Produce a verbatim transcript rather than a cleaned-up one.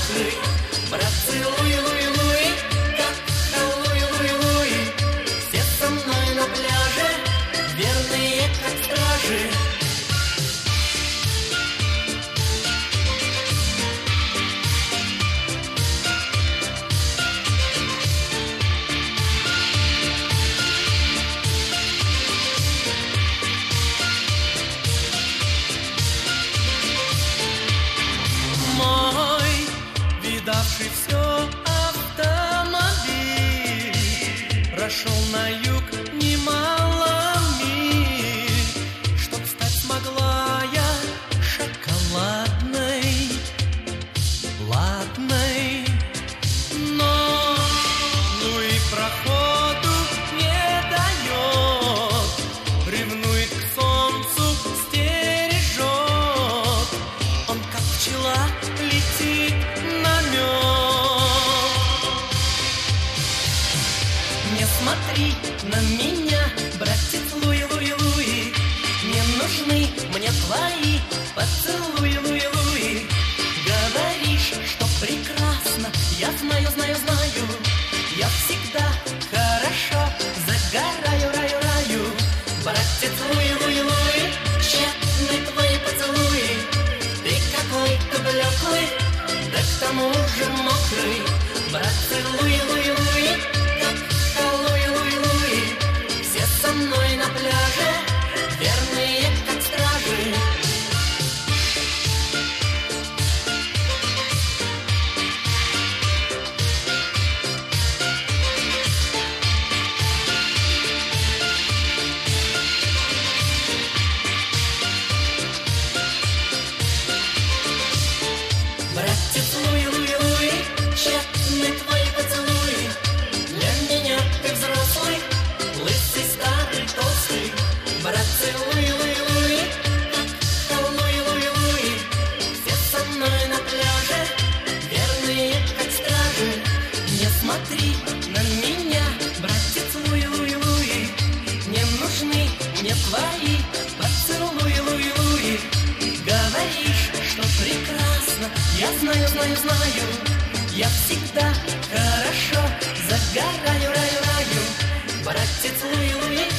мокрый. Братцы, луи, луи, луи, как луи, луи, луи. Все со мной на пляже, верные как стражи. Мой, видавший все автомобиль, прошел на юг немало миль, чтоб стать смогла я шоколадной, ладной. Но ну и проходу не дает, ревнует к солнцу, стережет. Он как пчела летит на мед. Не смотри на меня, братец, луи, луи, луи. Не нужны мне твои поцелуи, луи, луи. Говоришь, что прекрасно, я знаю, знаю, знаю. Я всегда хорошо загораю, раю, раю. Братец, луи, луи, луи, тщетны твои поцелуи. Ты какой-то блеклый, да к тому же мокрый. Братцы, луи, луи, луи, как луи, луи, луи. Все со мной на пляже, верные как стражи. Братец, луи, луи, луи, тщетны твои поцелуи. Для меня ты взрослый, лысый, старый, толстый. Братцы, луи, луи, луи, как луи, луи, луи. Все со мной на пляже, верные как стражи. Не смотри на меня, братец, луи, луи, луи. Не нужны мне твои поцелуи, луи, луи. Говоришь, что прекрасно, я знаю, знаю, знаю. Я всегда хорошо загораю, раю, раю. Братец, луи, луи,